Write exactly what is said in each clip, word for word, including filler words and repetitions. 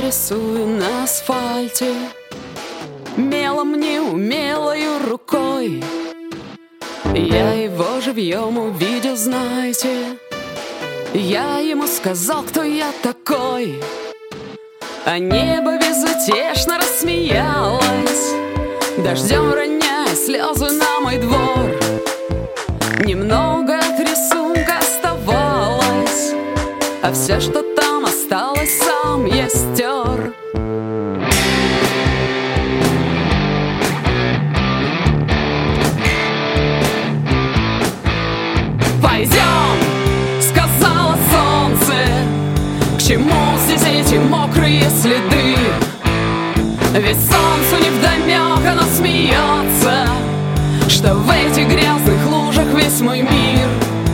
рисую на асфальте мелом неумелою рукой. Я его живьем увидел, знаете. Я ему сказал, кто я такой, а небо безутешно рассмеялось, дождем роняя слезы на мой двор. Немного от рисунка оставалось, а все, что там осталось, сам я стер. Пойдем, сказала солнце, к чему здесь эти мокрые следы? Ведь солнцу невдомек, оно смеется, что в этих грязных лужах весь мой мир.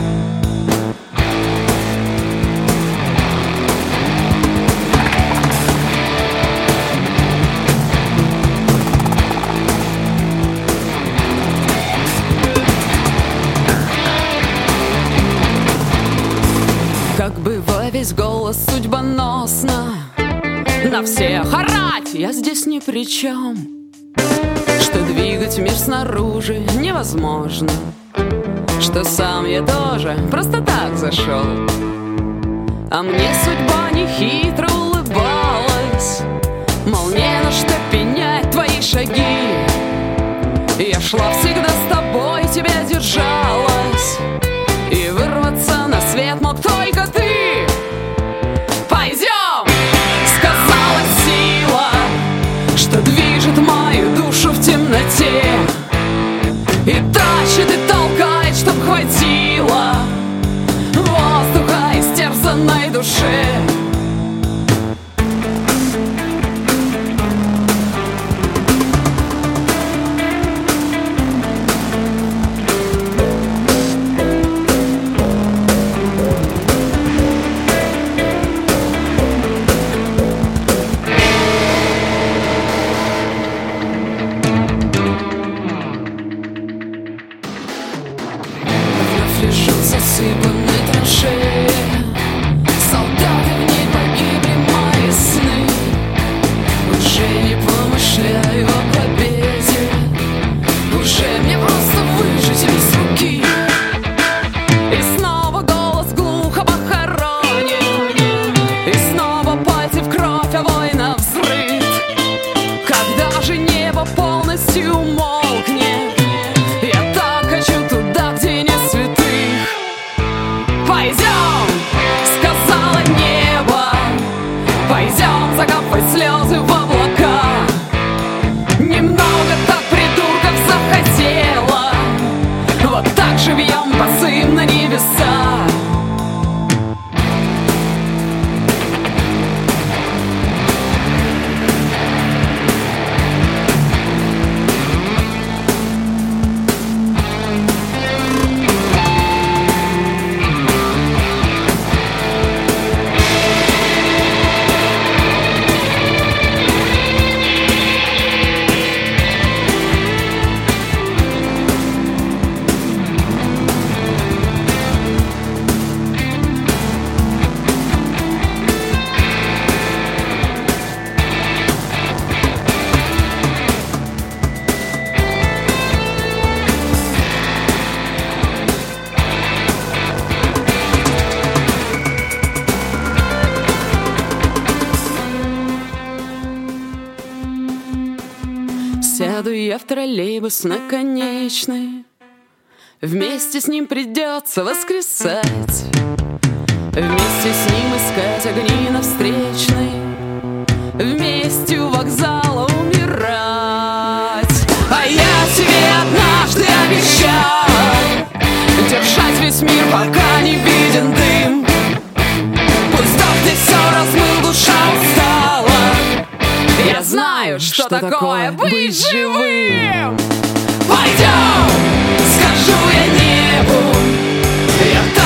Как бы во весь голос судьбоносно на всех орать, я здесь ни при чем, что двигать мир снаружи невозможно, что сам я тоже просто так зашел. А мне судьба нехитро улыбалась, мол, не на что пенять твои шаги. Я шла всегда с тобой, тебя держалась, и вырваться на свет мог только ты. Пойдем, сказала сила, что движет мою душу в темноте, и тащит, и толкает, чтоб хватило воздуха истерзанной душе. Засыпанной траншеи, солдаты в ней погибли, мои сны. Уже не помышляю о победе, уже мне просто выжить без руки. И снова голос глухо похоронен, и снова пальцы в кровь, а вой навзрыд. Когда же небо полностью умолкнет, я так хочу туда, где нет святых. Пойдем, сказала небо, пойдем закапывать слезы в облака. Немного так придурков захотела, вот так живьем посым на небеса. Сяду я в троллейбус на конечной, вместе с ним придется воскресать, вместе с ним искать огни на встречной, вместе у вокзала умирать. А я тебе однажды обещал держать весь мир, пока не виден дым. Пусть дождь все размыл, душа устала. Я знаю, что, что такое, такое быть живым. Пойдем, скажу я небу, я